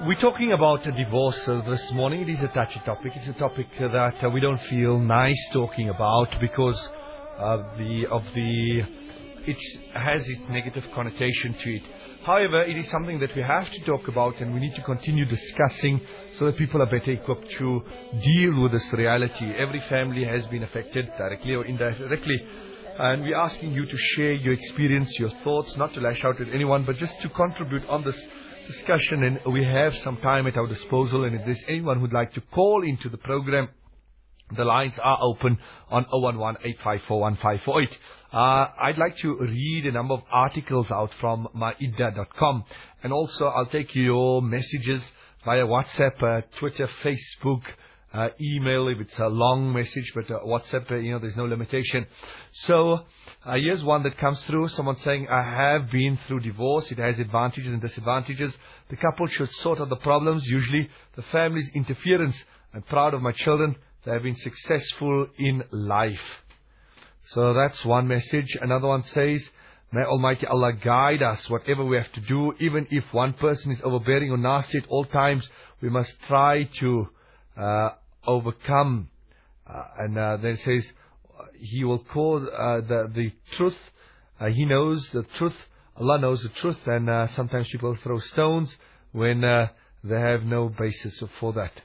We're talking about divorce this morning. It is a touchy topic. It's a topic that we don't feel nice talking about because it has its negative connotation to it. However, it is something that we have to talk about, and we need to continue discussing so that people are better equipped to deal with this reality. Every family has been affected directly or indirectly. And we're asking you to share your experience, your thoughts, not to lash out at anyone, but just to contribute on this discussion. And we have some time at our disposal. And if there's anyone who'd like to call into the program, the lines are open on 011-854-1548. I'd like to read a number of articles out from maida.com. And also I'll take your messages via WhatsApp, Twitter, Facebook, email if it's a long message, but WhatsApp, there's no limitation. So here's one that comes through. Someone saying, I have been through divorce. It has advantages and disadvantages. The couple should sort out the problems. Usually the family's interference. I'm proud of my children. They have been successful in life. So that's one message. Another one says, may Almighty Allah guide us, whatever we have to do. Even if one person is overbearing or nasty at all times, we must try to overcome. And then it says, He will cause the truth. He knows the truth. Allah knows the truth. And sometimes people throw stones when they have no basis for that.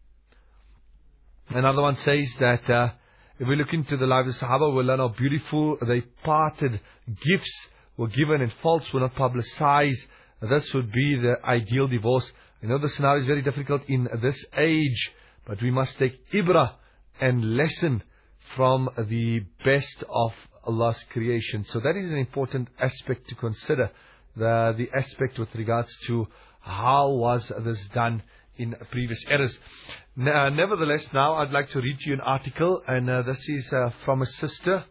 Another one says that if we look into the lives of Sahaba, we'll learn how beautiful they parted. Gifts were given and faults were not publicized. This would be the ideal divorce. I know the scenario is very difficult in this age, but we must take ibrah and lesson from the best of Allah's creation. So that is an important aspect to consider. The aspect with regards to how was this done in previous eras. Nevertheless, now I'd like to read to you an article, and this is from a sister,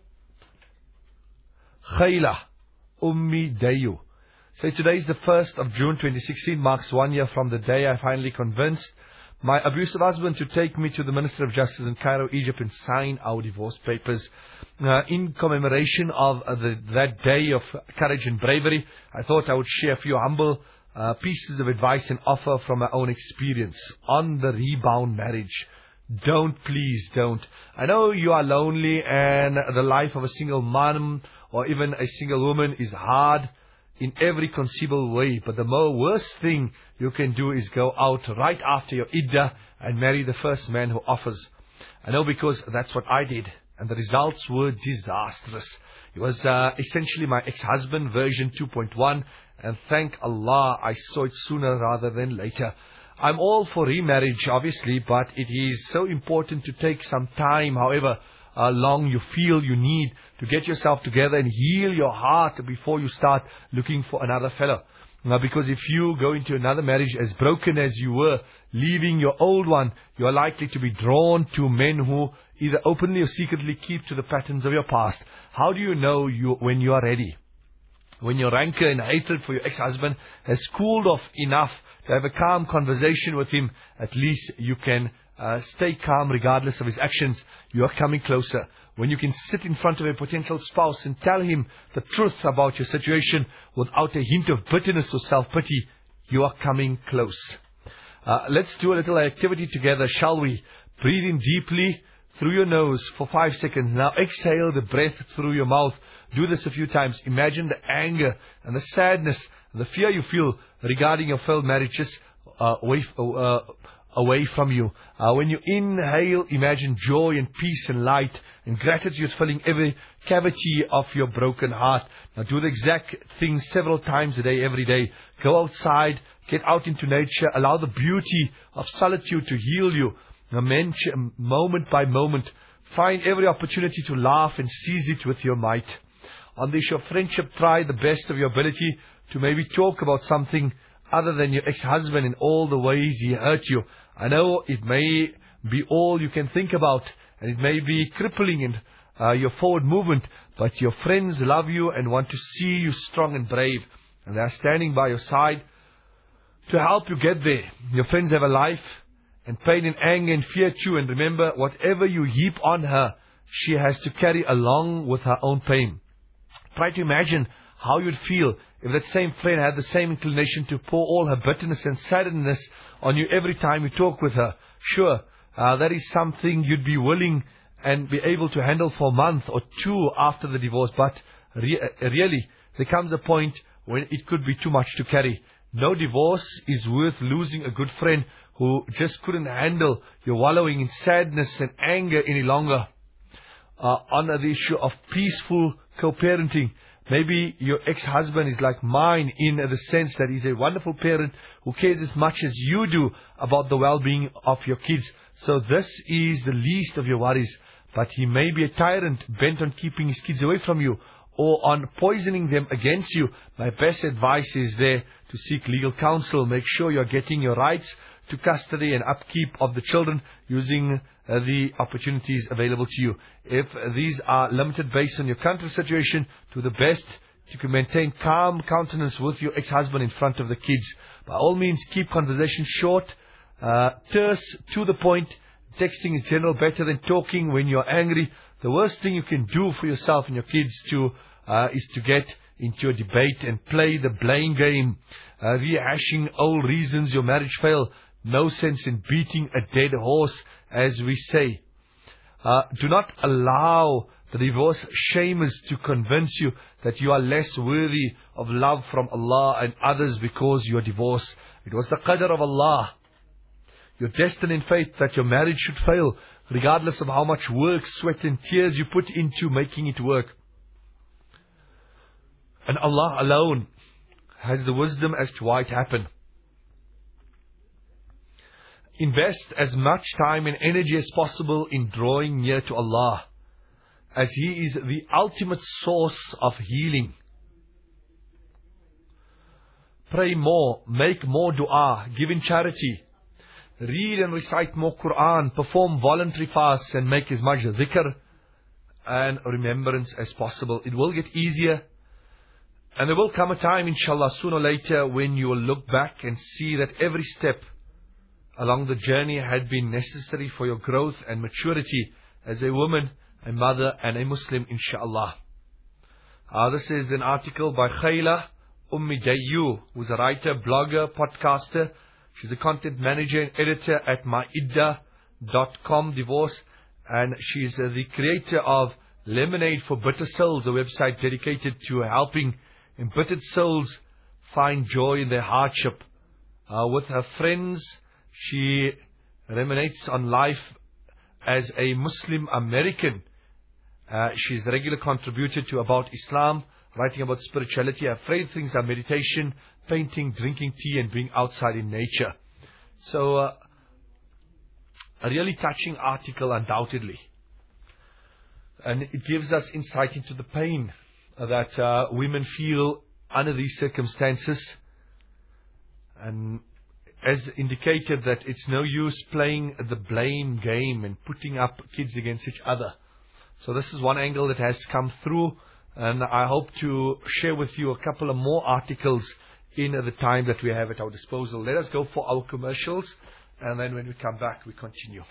Khayla Ummi Dayu. So today is the 1st of June 2016, marks 1 year from the day I finally convinced my abusive husband to take me to the Minister of Justice in Cairo, Egypt, and sign our divorce papers. In commemoration of that day of courage and bravery, I thought I would share a few humble pieces of advice and offer from my own experience on the rebound marriage. Please don't. I know you are lonely and the life of a single mom or even a single woman is hard in every conceivable way, but the worst thing you can do is go out right after your iddah and marry the first man who offers. I know because that's what I did, and the results were disastrous. It was essentially my ex-husband version 2.1, and thank Allah I saw it sooner rather than later. I'm all for remarriage, obviously, but it is so important to take some time, however long you feel you need, to get yourself together and heal your heart before you start looking for another fellow. Because if you go into another marriage as broken as you were, leaving your old one, you are likely to be drawn to men who either openly or secretly keep to the patterns of your past. How do you know when you are ready? When your rancor and hatred for your ex-husband has cooled off enough to have a calm conversation with him, at least you can stay calm regardless of his actions. You are coming closer. When you can sit in front of a potential spouse and tell him the truth about your situation without a hint of bitterness or self-pity, you are coming close. Let's do a little activity together, shall we? Breathe in deeply through your nose for 5 seconds. Now exhale the breath through your mouth. Do this a few times. Imagine the anger and the sadness, the fear you feel regarding your failed marriages away from you. When you inhale, imagine joy and peace and light and gratitude filling every cavity of your broken heart. Now do the exact thing several times a day, every day. Go outside, get out into nature, allow the beauty of solitude to heal you. Moment by moment, find every opportunity to laugh and seize it with your might. On the issue of friendship, try the best of your ability to maybe talk about something other than your ex-husband in all the ways he hurt you. I know it may be all you can think about, and it may be crippling in your forward movement, but your friends love you and want to see you strong and brave, and they are standing by your side to help you get there. Your friends have a life, and pain and anger and fear too, and remember, whatever you heap on her, she has to carry along with her own pain. Try to imagine how you'd feel if that same friend had the same inclination to pour all her bitterness and sadness on you every time you talk with her, sure, that is something you'd be willing and be able to handle for a month or two after the divorce. But really, there comes a point when it could be too much to carry. No divorce is worth losing a good friend who just couldn't handle your wallowing in sadness and anger any longer. On the issue of peaceful co-parenting, maybe your ex-husband is like mine in the sense that he's a wonderful parent who cares as much as you do about the well-being of your kids. So this is the least of your worries. But he may be a tyrant bent on keeping his kids away from you or on poisoning them against you. My best advice is there to seek legal counsel. Make sure you're getting your rights to custody and upkeep of the children using the opportunities available to you. If these are limited based on your country situation, do the best to maintain calm countenance with your ex-husband in front of the kids. By all means, keep conversation short, terse, to the point. Texting is generally better than talking when you're angry. The worst thing you can do for yourself and your kids is to get into a debate and play the blame game, rehashing old reasons your marriage failed. No sense in beating a dead horse, as we say. Do not allow the divorce shamers to convince you that you are less worthy of love from Allah and others because you are divorced. It was the qadr of Allah. You're destined in fate that your marriage should fail, regardless of how much work, sweat and tears you put into making it work. And Allah alone has the wisdom as to why it happened. Invest as much time and energy as possible in drawing near to Allah, as He is the ultimate source of healing. Pray more, make more dua, give in charity, read and recite more Quran, perform voluntary fasts and make as much dhikr and remembrance as possible. It will get easier, and there will come a time, inshallah, sooner or later, when you will look back and see that every step along the journey had been necessary for your growth and maturity as a woman, a mother and a Muslim, inshallah. This is an article by Khayla Dayu, who's a writer, blogger, podcaster. She's a content manager and editor at myidda.com divorce, and she's the creator of Lemonade for Bitter Souls, a website dedicated to helping embittered souls find joy in their hardship. With her friends, she ruminates on life as a Muslim American. She's a regular contributor to About Islam, writing about spirituality. Her favorite things are meditation, painting, drinking tea and being outside in nature. So, a really touching article, undoubtedly. And it gives us insight into the pain that women feel under these circumstances. And as indicated, that it's no use playing the blame game and putting up kids against each other. So this is one angle that has come through, and I hope to share with you a couple of more articles in the time that we have at our disposal. Let us go for our commercials, and then when we come back, we continue.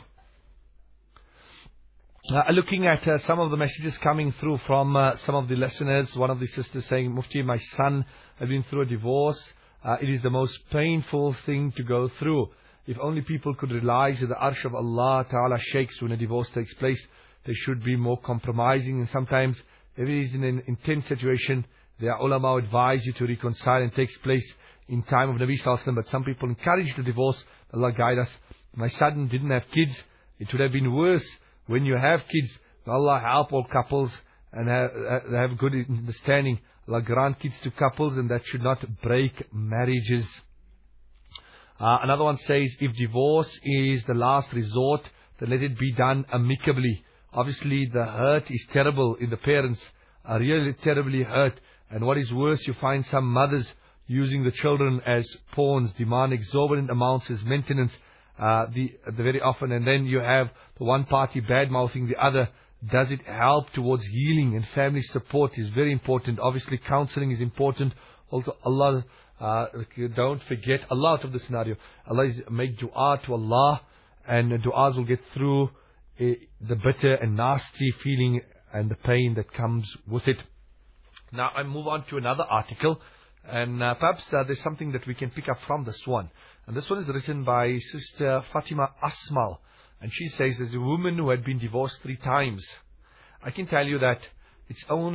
Looking at some of the messages coming through from some of the listeners, one of the sisters saying, Mufti, my son has been through a divorce. It is the most painful thing to go through. If only people could realize that the arsh of Allah Ta'ala shakes when a divorce takes place, they should be more compromising. And sometimes, if it is in an intense situation, the ulama advise you to reconcile, and takes place in time of Nabi Sallallahu Alaihi Wasallam. But some people encourage the divorce. Allah guide us. My son didn't have kids. It would have been worse when you have kids. Allah help all couples and have good understanding. Allah grant kids to couples, and that should not break marriages. Another one says, if divorce is the last resort, then let it be done amicably. Obviously, the hurt is terrible. In the parents are really terribly hurt. And what is worse, you find some mothers using the children as pawns, demand exorbitant amounts as maintenance very often. And then you have the one party bad-mouthing the other. Does it help towards healing? And family support is very important. Obviously, counseling is important. Also, Allah, don't forget Allah out of the scenario. Allah is make dua to Allah, and du'as will get through the bitter and nasty feeling and the pain that comes with it. Now, I move on to another article, And perhaps there's something that we can pick up from this one. And this one is written by Sister Fatima Asmal. And she says, as a woman who had been divorced 3 times, I can tell you that it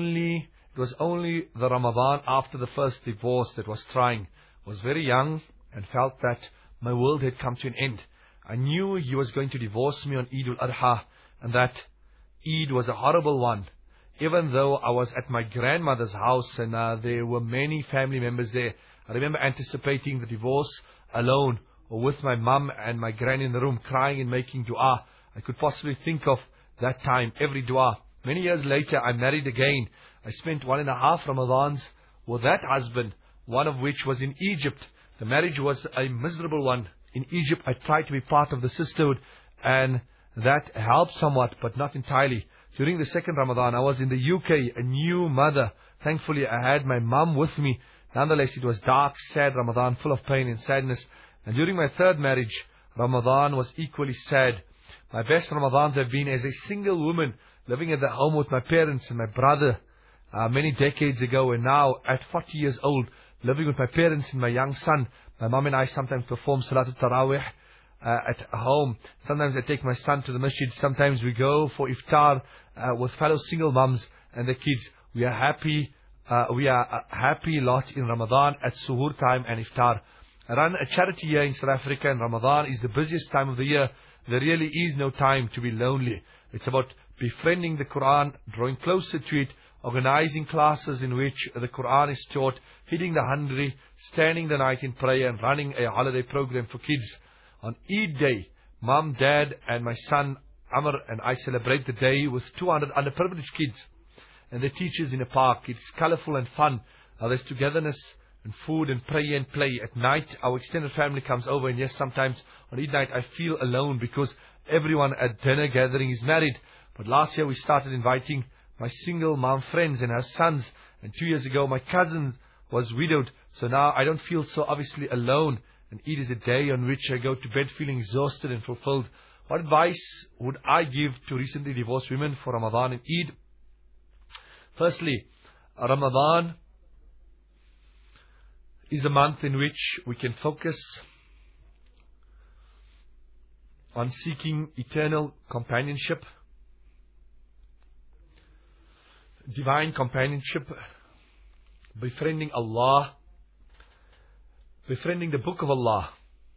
was only the Ramadan after the first divorce that was trying. I was very young and felt that my world had come to an end. I knew he was going to divorce me on Eid al-Adha, and that Eid was a horrible one. Even though I was at my grandmother's house and there were many family members there, I remember anticipating the divorce alone or with my mum and my granny in the room crying and making dua. I could possibly think of that time, every dua. Many years later, I married again. I spent 1.5 Ramadans with that husband, one of which was in Egypt. The marriage was a miserable one. In Egypt, I tried to be part of the sisterhood, and that helped somewhat, but not entirely. During the second Ramadan, I was in the UK, a new mother. Thankfully, I had my mum with me. Nonetheless, it was dark, sad Ramadan, full of pain and sadness. And during my third marriage, Ramadan was equally sad. My best Ramadans have been as a single woman, living at the home with my parents and my brother many decades ago. And now, at 40 years old, living with my parents and my young son. My mum and I sometimes perform Salatul Tarawih at home. Sometimes I take my son to the masjid. Sometimes we go for iftar with fellow single mums and the kids. We are happy. We are a happy lot in Ramadan at suhoor time and iftar. I run a charity here in South Africa, and Ramadan is the busiest time of the year. There really is no time to be lonely. It's about befriending the Quran, drawing closer to it, organizing classes in which the Quran is taught, feeding the hungry, standing the night in prayer, and running a holiday program for kids. On Eid Day, Mum, Dad, and my son Amr and I celebrate the day with 200 underprivileged kids and their teachers in a park. It's colorful and fun. There's togetherness and food and prayer and play. At night, our extended family comes over, and yes, sometimes on Eid night I feel alone because everyone at dinner gathering is married. But last year we started inviting my single mom friends and her sons, and 2 years ago my cousin was widowed, so now I don't feel so obviously alone. And Eid is a day on which I go to bed feeling exhausted and fulfilled. What advice would I give to recently divorced women for Ramadan and Eid? Firstly, Ramadan is a month in which we can focus on seeking eternal companionship, divine companionship, befriending Allah, befriending the Book of Allah,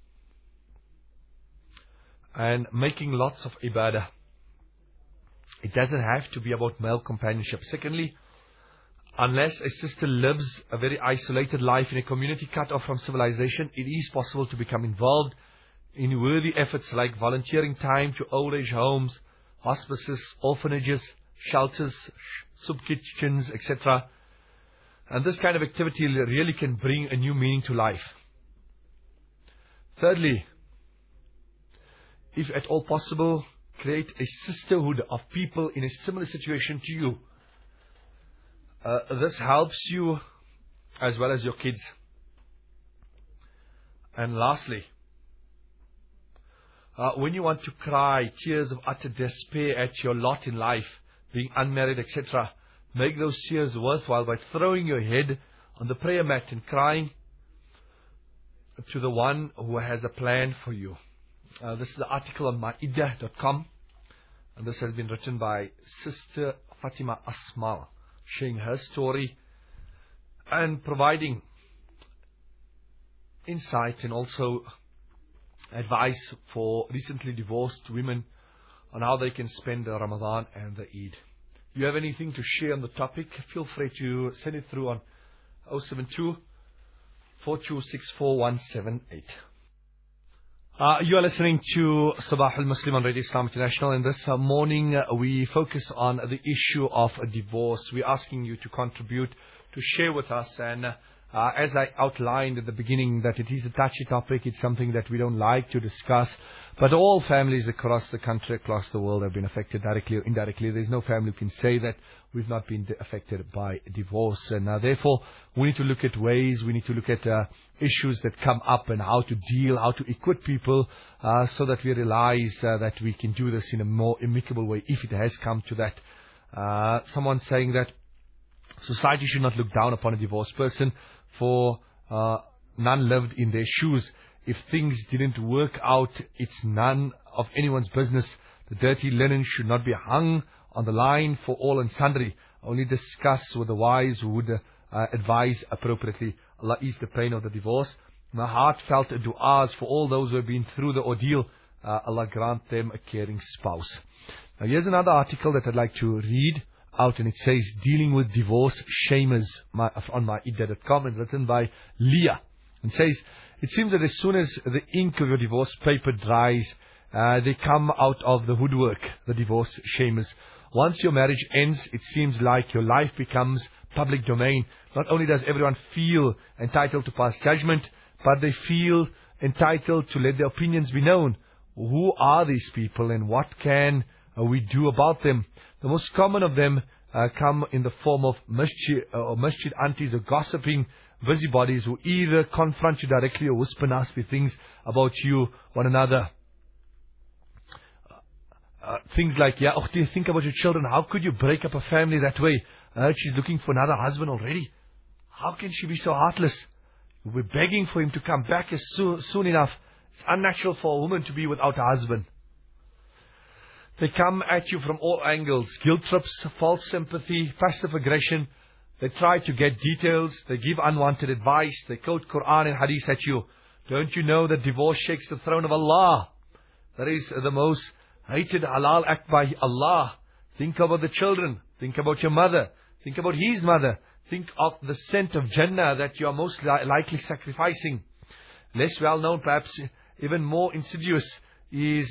and making lots of ibadah. It doesn't have to be about male companionship. Secondly, unless a sister lives a very isolated life in a community cut off from civilization, it is possible to become involved in worthy efforts like volunteering time to old age homes, hospices, orphanages, shelters, soup kitchens, etc. And this kind of activity really can bring a new meaning to life. Thirdly, if at all possible, create a sisterhood of people in a similar situation to you. This helps you as well as your kids. And lastly, when you want to cry tears of utter despair at your lot in life, being unmarried, etc., make those tears worthwhile by throwing your head on the prayer mat and crying to the one who has a plan for you. This is an article on Ma'idah.com, and this has been written by Sister Fatima Asmal, sharing her story and providing insight and also advice for recently divorced women on how they can spend the Ramadan and the Eid. If you have anything to share on the topic, feel free to send it through on 072 4264178. You are listening to Sabah al-Muslim on Radio Islam International, and this morning we focus on the issue of divorce. We're asking you to contribute, to share with us, and as I outlined at the beginning, that it is a touchy topic. It's something that we don't like to discuss, but all families across the country, across the world have been affected directly or indirectly. There's no family who can say that we've not been affected by divorce, and therefore we need to look at ways, we need to look at issues that come up and how to deal, how to equip people so that we realize that we can do this in a more amicable way if it has come to that. Someone saying that society should not look down upon a divorced person. for none lived in their shoes. If things didn't work out, it's none of anyone's business. The dirty linen should not be hung on the line for all and sundry. Only discuss with the wise who would advise appropriately. Allah ease the pain of the divorce. My heartfelt du'as for all those who have been through the ordeal. Allah grant them a caring spouse. Now here's another article that I'd like to read out, and it says, Dealing with Divorce Shamers on myidda.com, and written by Leah. It says, it seems that as soon as the ink of your divorce paper dries, they come out of the woodwork, the divorce shamers. Once your marriage ends, it seems like your life becomes public domain. Not only does everyone feel entitled to pass judgment, but they feel entitled to let their opinions be known. Who are these people and what can we do about them? The most common of them come in the form of masjid aunties or gossiping busybodies who either confront you directly or whisper nasty things about you, one another. Things like, yeah, do you think about your children? How could you break up a family that way? She's looking for another husband already. How can she be so heartless? We're begging for him to come back as soon enough. It's unnatural for a woman to be without a husband. They come at you from all angles. Guilt trips, false sympathy, passive aggression. They try to get details. They give unwanted advice. They quote Quran and Hadith at you. Don't you know that divorce shakes the throne of Allah? That is the most hated halal act by Allah. Think about the children. Think about your mother. Think about his mother. Think of the scent of Jannah that you are most likely sacrificing. Less well known, perhaps even more insidious, is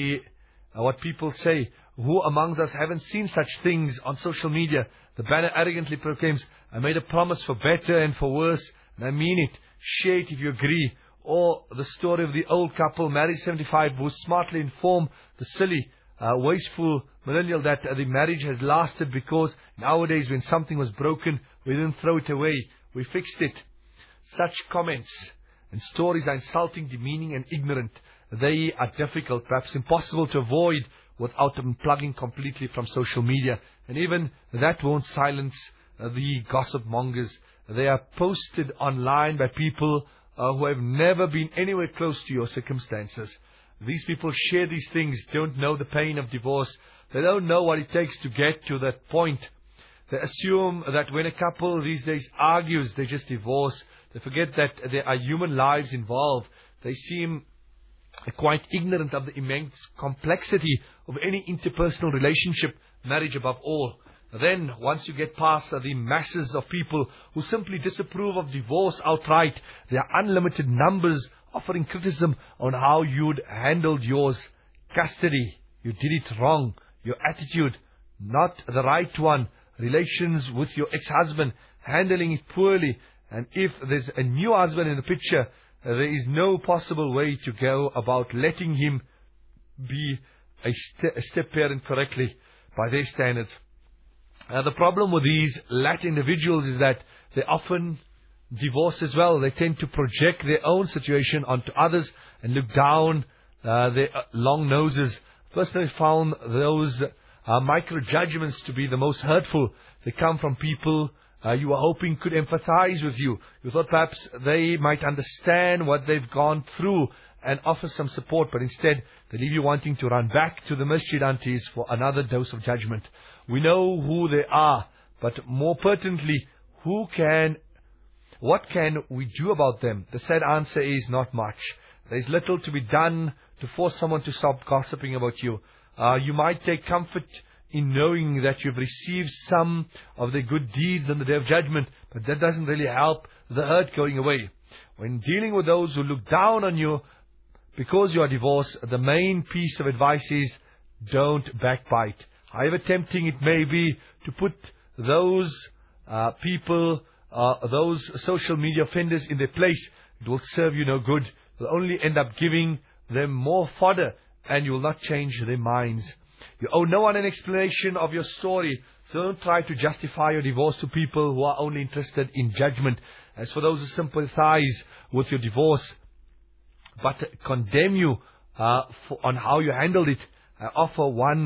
what people say. Who amongst us haven't seen such things on social media? The banner arrogantly proclaims, I made a promise for better and for worse, and I mean it. Share it if you agree. Or the story of the old couple, married 75, who smartly informed the silly, wasteful millennial that the marriage has lasted because nowadays when something was broken, we didn't throw it away, we fixed it. Such comments and stories are insulting, demeaning and ignorant. They are difficult, perhaps impossible to avoid without unplugging completely from social media. And even that won't silence the gossip mongers. They are posted online by people who have never been anywhere close to your circumstances. These people share these things, don't know the pain of divorce. They don't know what it takes to get to that point. They assume that when a couple these days argues, they just divorce. They forget that there are human lives involved. They seem quite ignorant of the immense complexity of any interpersonal relationship, marriage above all. Then, once you get past the masses of people who simply disapprove of divorce outright, there are unlimited numbers offering criticism on how you'd handled yours. Custody, you did it wrong. Your attitude, not the right one. Relations with your ex-husband, handling it poorly. And if there's a new husband in the picture, there is no possible way to go about letting him be a step-parent correctly by their standards. The problem with these latter individuals is that they often divorce as well. They tend to project their own situation onto others and look down their long noses. Personally, I found those micro-judgments to be the most hurtful. They come from people you were hoping could empathize with you. You thought perhaps they might understand what they've gone through and offer some support, but instead they leave you wanting to run back to the masjid aunties for another dose of judgment. We know who they are, but more pertinently, what can we do about them? The sad answer is not much. There is little to be done to force someone to stop gossiping about you. You might take comfort in knowing that you've received some of their good deeds on the Day of Judgment, but that doesn't really help the hurt going away. When dealing with those who look down on you because you are divorced, the main piece of advice is don't backbite. However tempting it may be to put those people, those social media offenders in their place, it will serve you no good. It will only end up giving them more fodder and you will not change their minds. You owe no one an explanation of your story, so don't try to justify your divorce to people who are only interested in judgment. As for those who sympathize with your divorce, but condemn you on how you handled it, I offer one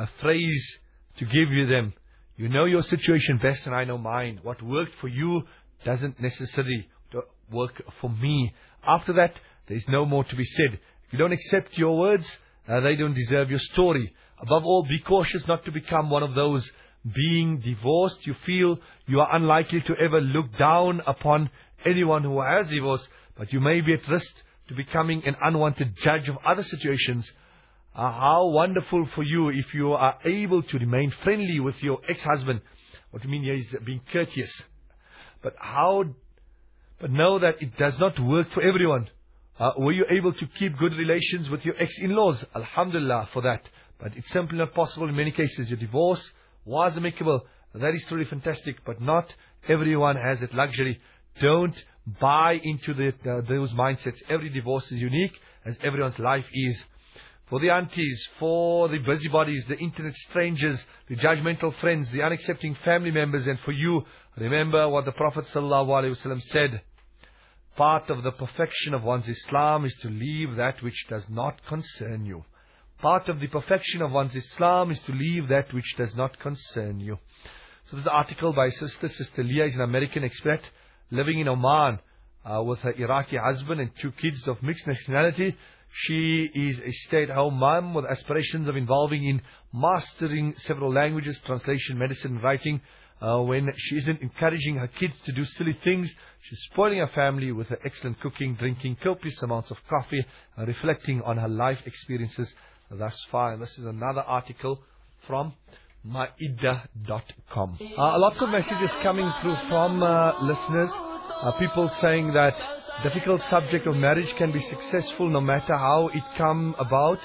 phrase to give you them. You know your situation best and I know mine. What worked for you doesn't necessarily work for me. After that, there is no more to be said. If you don't accept your words, they don't deserve your story. Above all, be cautious not to become one of those being divorced. You feel you are unlikely to ever look down upon anyone who has divorced, but you may be at risk to becoming an unwanted judge of other situations. How wonderful for you if you are able to remain friendly with your ex-husband. What you mean here is being courteous. But know that it does not work for everyone. Were you able to keep good relations with your ex-in-laws? Alhamdulillah for that. But it's simply not possible in many cases. Your divorce was amicable. That is truly fantastic. But not everyone has that luxury. Don't buy into those mindsets. Every divorce is unique, as everyone's life is. For the aunties, for the busybodies, the internet strangers, the judgmental friends, the unaccepting family members, and for you, remember what the Prophet ﷺ said. Part of the perfection of one's Islam is to leave that which does not concern you. Part of the perfection of one's Islam is to leave that which does not concern you. So this is an article by Sister Leah is an American expat living in Oman with her Iraqi husband and 2 kids of mixed nationality. She is a stay-at-home mom with aspirations of involving in mastering several languages, translation, medicine, and writing. When she isn't encouraging her kids to do silly things, she's spoiling her family with her excellent cooking, drinking copious amounts of coffee, and reflecting on her life experiences thus far. And this is another article from Maida.com. Lots of messages coming through from listeners. People saying that difficult subject of marriage can be successful no matter how it come about.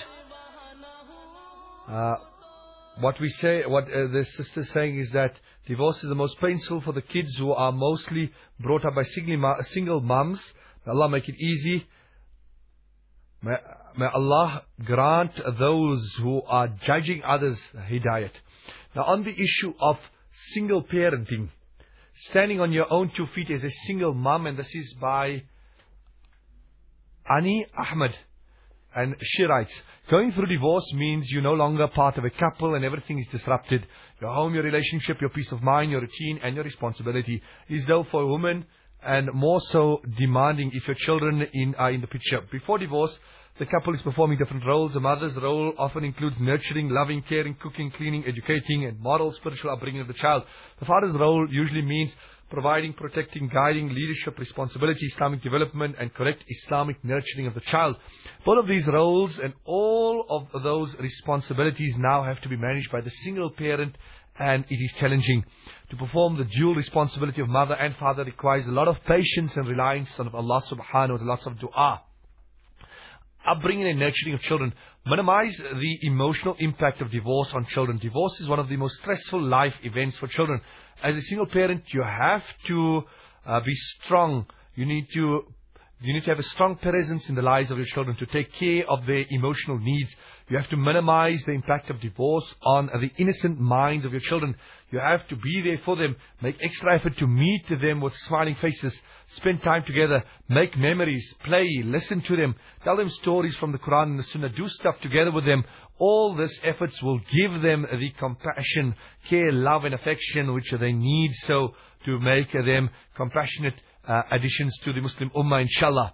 What the sister is saying is that divorce is the most painful for the kids who are mostly brought up by single moms. May Allah make it easy. May Allah grant those who are judging others hidayat. Now on the issue of single parenting, standing on your own 2 feet as a single mom, and this is by Ani Ahmed. And she writes, going through divorce means you're no longer part of a couple and everything is disrupted. Your home, your relationship, your peace of mind, your routine and your responsibility is though for a woman and more so demanding if your children are in the picture. Before divorce, the couple is performing different roles. A mother's role often includes nurturing, loving, caring, cooking, cleaning, educating and moral, spiritual upbringing of the child. The father's role usually means providing, protecting, guiding, leadership, responsibility, Islamic development and correct Islamic nurturing of the child. Both of these roles and all of those responsibilities now have to be managed by the single parent, and it is challenging. To perform the dual responsibility of mother and father requires a lot of patience and reliance on Allah subhanahu wa ta'ala, lots of dua. Upbringing and nurturing of children. Minimize the emotional impact of divorce on children. Divorce is one of the most stressful life events for children. As a single parent, you have to be strong. You need to have a strong presence in the lives of your children to take care of their emotional needs. You have to minimize the impact of divorce on the innocent minds of your children. You have to be there for them. Make extra effort to meet them with smiling faces. Spend time together. Make memories. Play. Listen to them. Tell them stories from the Quran and the Sunnah. Do stuff together with them. All these efforts will give them the compassion, care, love and affection which they need so to make them compassionate additions to the Muslim Ummah, inshallah.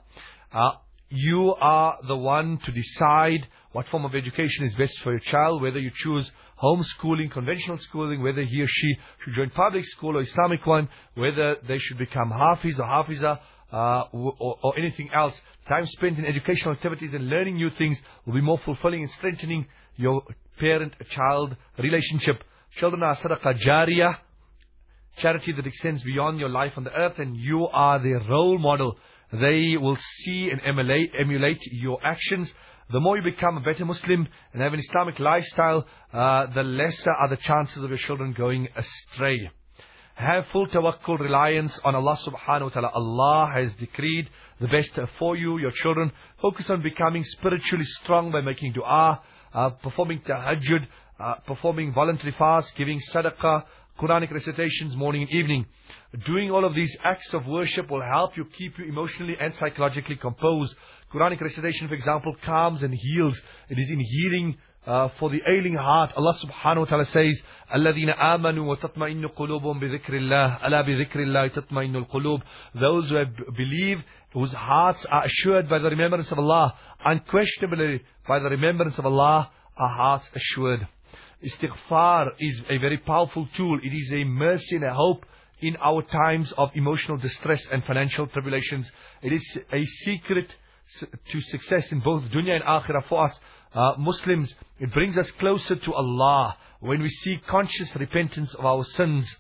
You are the one to decide what form of education is best for your child, whether you choose homeschooling, conventional schooling, whether he or she should join public school or Islamic one, whether they should become Hafiz or Hafiza or anything else. Time spent in educational activities and learning new things will be more fulfilling and strengthening your parent-child relationship. Children are sadaqah jariyah, charity that extends beyond your life on the earth, and you are their role model. They will see and emulate your actions. The more you become a better Muslim and have an Islamic lifestyle, the lesser are the chances of your children going astray. Have full tawakkul, reliance on Allah subhanahu wa ta'ala. Allah has decreed the best for you, your children. Focus on becoming spiritually strong by making dua, performing tahajjud, performing voluntary fast, giving sadaqah, Quranic recitations morning and evening. Doing all of these acts of worship will help you keep you emotionally and psychologically composed. Quranic recitation, for example, calms and heals. It is in healing for the ailing heart. Allah subhanahu wa ta'ala says, الَّذِينَ آمَنُوا وَتَطْمَئِنُّ قُلُوبُهُم بِذِكْرِ اللَّهِ أَلَا بِذِكْرِ اللَّهِ تَطْمَئِنُّ الْقُلُوبُ. Those who have believed, whose hearts are assured by the remembrance of Allah, unquestionably by the remembrance of Allah, our hearts assured. Istighfar is a very powerful tool. It is a mercy and a hope in our times of emotional distress and financial tribulations. It is a secret to success in both dunya and akhirah for us Muslims. It brings us closer to Allah when we seek conscious repentance of our sins.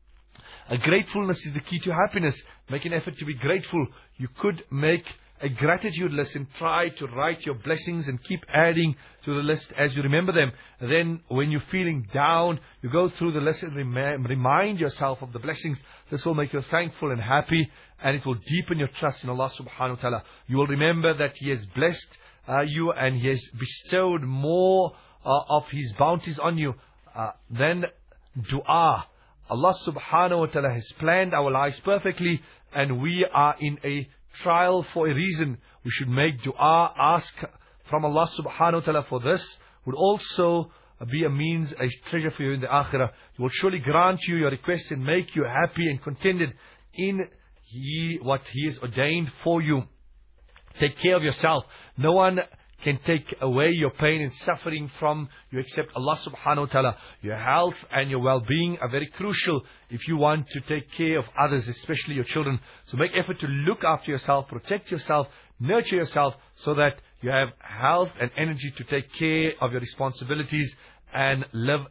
A gratefulness is the key to happiness. Make an effort to be grateful. You could make a gratitude list and try to write your blessings and keep adding to the list as you remember them. Then when you're feeling down, you go through the list and remind yourself of the blessings. This will make you thankful and happy, and it will deepen your trust in Allah subhanahu wa ta'ala. You will remember that He has blessed you and He has bestowed more of His bounties on you. Then dua. Allah subhanahu wa ta'ala has planned our lives perfectly, and we are in a trial for a reason. We should make dua, ask from Allah subhanahu wa ta'ala for this. Would also be a means, a treasure for you in the akhirah. He will surely grant you your request and make you happy and contented in what He has ordained for you. Take care of yourself. No one can take away your pain and suffering from you except Allah subhanahu wa ta'ala. Your health and your well-being are very crucial if you want to take care of others, especially your children. So make effort to look after yourself, protect yourself, nurture yourself, so that you have health and energy to take care of your responsibilities and live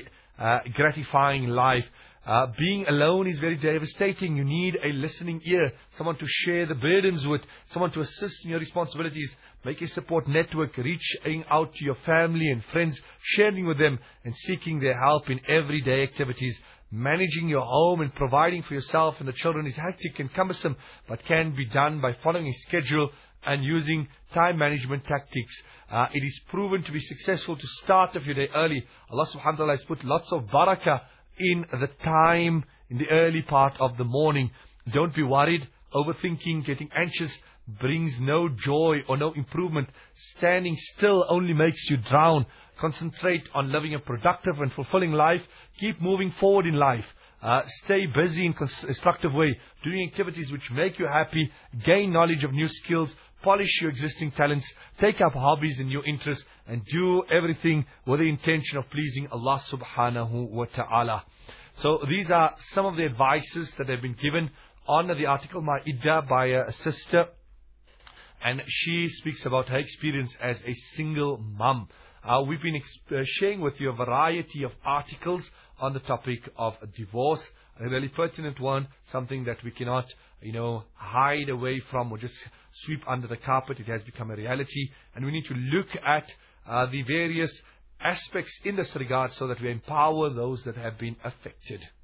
a gratifying life. Being alone is very devastating. You need a listening ear, someone to share the burdens with, someone to assist in your responsibilities. Make a support network, reaching out to your family and friends, sharing with them and seeking their help in everyday activities. Managing your home and providing for yourself and the children is hectic and cumbersome, but can be done by following a schedule and using time management tactics. It is proven to be successful to start off your day early. Allah subhanahu wa ta'ala has put lots of barakah in the time, in the early part of the morning. Don't be worried. Overthinking, getting anxious brings no joy or no improvement. Standing still only makes you drown. Concentrate on living a productive and fulfilling life. Keep moving forward in life. Stay busy in a constructive way, doing activities which make you happy. Gain knowledge of new skills. Polish your existing talents. Take up hobbies and new interests, and do everything with the intention of pleasing Allah subhanahu wa ta'ala. So these are some of the advices that have been given on the article Ma'idah by a sister, and she speaks about her experience as a single mum. We've been sharing with you a variety of articles on the topic of divorce. A really pertinent one, something that we cannot, hide away from or just sweep under the carpet. It has become a reality, and we need to look at the various aspects in this regard so that we empower those that have been affected.